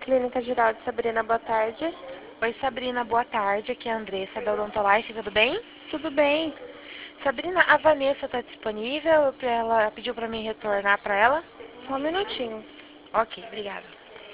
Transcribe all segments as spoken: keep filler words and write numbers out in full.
Clínica Geral de Sabrina, boa tarde. Oi, Sabrina, boa tarde. Aqui é a Andressa da Odontolife, tudo bem? Tudo bem? Sabrina, a Vanessa está disponível? Ela pediu para mim retornar para ela? Só um minutinho. Ok, obrigada.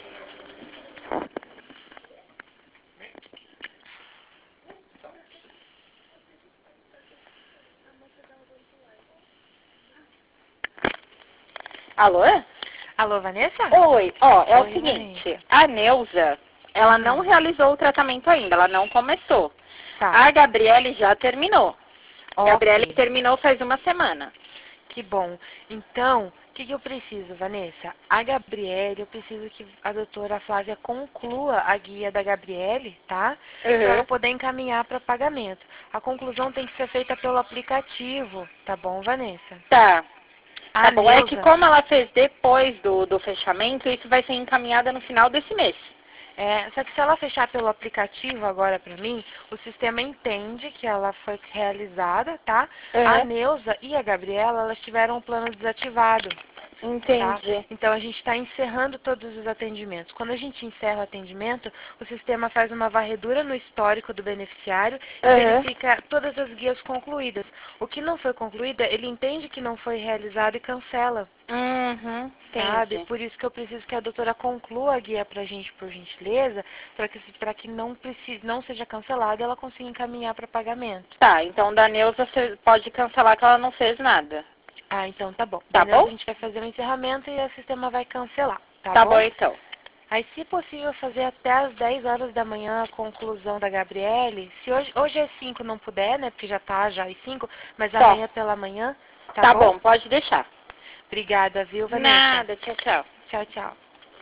Alô? Alô, Vanessa? Oi, ó, é Oi, o seguinte, Vanessa. a Neuza, ela Hum. não realizou o tratamento ainda, ela não começou. Tá. A Gabriele já terminou. A Ok. Gabriele terminou faz uma semana. Que bom. Então, o que, que eu preciso, Vanessa? A Gabriele, eu preciso que a doutora Flávia conclua a guia da Gabriele, tá? Uhum. Para ela poder encaminhar para pagamento. A conclusão tem que ser feita pelo aplicativo, tá bom, Vanessa? Tá. A Tá bom, é que Neuza, como ela fez depois do, do fechamento, isso vai ser encaminhada no final desse mês. é, só que se ela fechar pelo aplicativo agora para mim, o sistema entende que ela foi realizada, tá? A Uhum. Neuza e a Gabriela, elas tiveram o plano desativado. Tá? Entendi. Então a gente está encerrando todos os atendimentos. Quando a gente encerra o atendimento, o sistema faz uma varredura no histórico do beneficiário e Uhum. verifica todas as guias concluídas. O que não foi concluída, ele entende que não foi realizado e cancela. Uhum. Sabe? Entendi. Por isso que eu preciso que a doutora conclua a guia pra gente, por gentileza, para que, para que não, precise, não seja cancelada e ela consiga encaminhar para pagamento. Tá, então da Neuza você pode cancelar que ela não fez nada. Ah, então tá bom. Tá Daniela, bom? a gente vai fazer o encerramento e o sistema vai cancelar, tá, Tá bom? bom então. Aí, se possível, fazer até às dez horas da manhã a conclusão da Gabriele. Se hoje, hoje é cinco, não puder, né? Porque já tá já às cinco, mas Tá. amanhã pela manhã, tá, Tá bom? bom, pode deixar. Obrigada, viu, Vanessa? Nada, tchau, tchau. Tchau, tchau.